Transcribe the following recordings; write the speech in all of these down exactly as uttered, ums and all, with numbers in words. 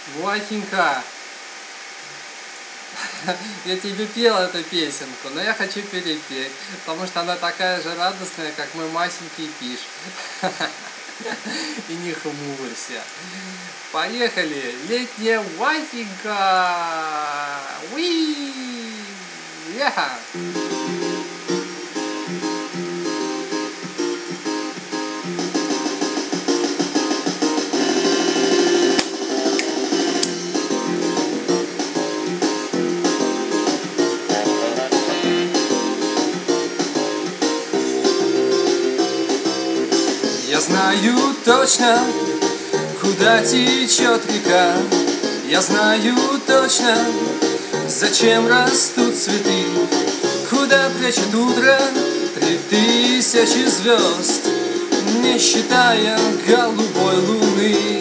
Васенька, я тебе пел эту песенку, но я хочу перепеть, потому что она такая же радостная, как мой масенький пиш. И не хмурься. Поехали! Летняя Васенька! Уи! Ляха! Я знаю точно, куда течет река. Я знаю точно, зачем растут цветы. Куда прячет утро три тысячи звезд, не считая голубой луны.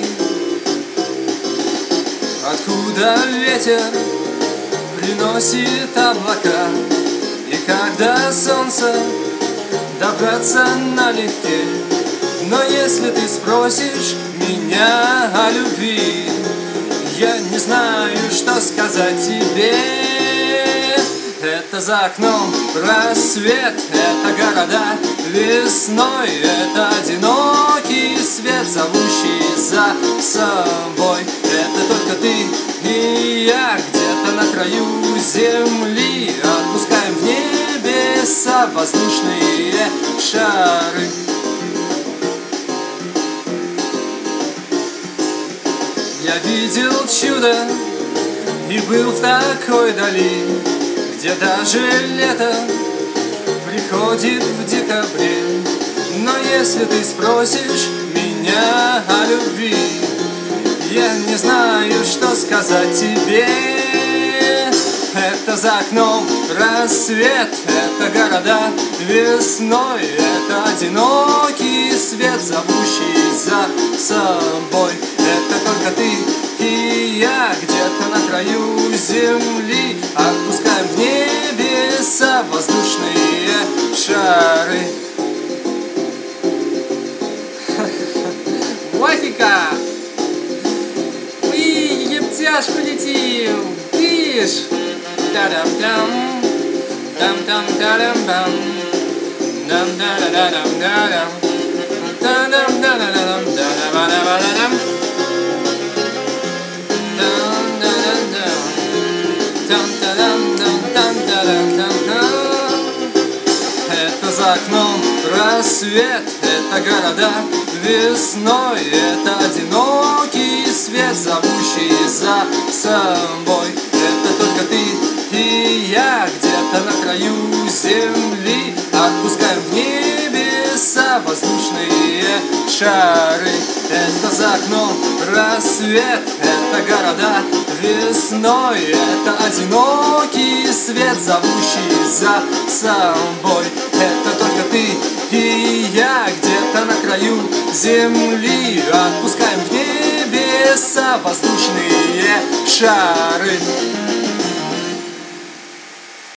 Откуда ветер приносит облака, и когда солнце добраться налегке. Но если ты спросишь меня о любви, я не знаю, что сказать тебе. Это за окном рассвет, это города весной, это одинокий свет, зовущий за собой. Это только ты и я где-то на краю земли, отпускаем в небеса воздушные шары. Я видел чудо и был в такой дали, где даже лето приходит в декабре. Но если ты спросишь меня о любви, я не знаю, что сказать тебе. Это за окном рассвет, это города весной, это одинокий свет, зовущий за собой. Это только ты и я где-то на краю земли, отпускаем в небеса воздушные шары. Васенька! Мы египтяшку летим! Видишь? Та-дам-дам, там-там-та-дам-дам, дам-да-да-да-дам-да-дам, та-дам-да-да-да-дам-да-да-да-да-дам. Это за окном рассвет, это города весной, это одинокий свет, зовущий за собой. Это только ты и я где-то на краю земли, отпускаем в небеса воздушные шары. Это за окном рассвет, это города весной, это одинокий свет, зовущий за собой. Это только ты и я где-то на краю земли, отпускаем в небеса воздушные шары.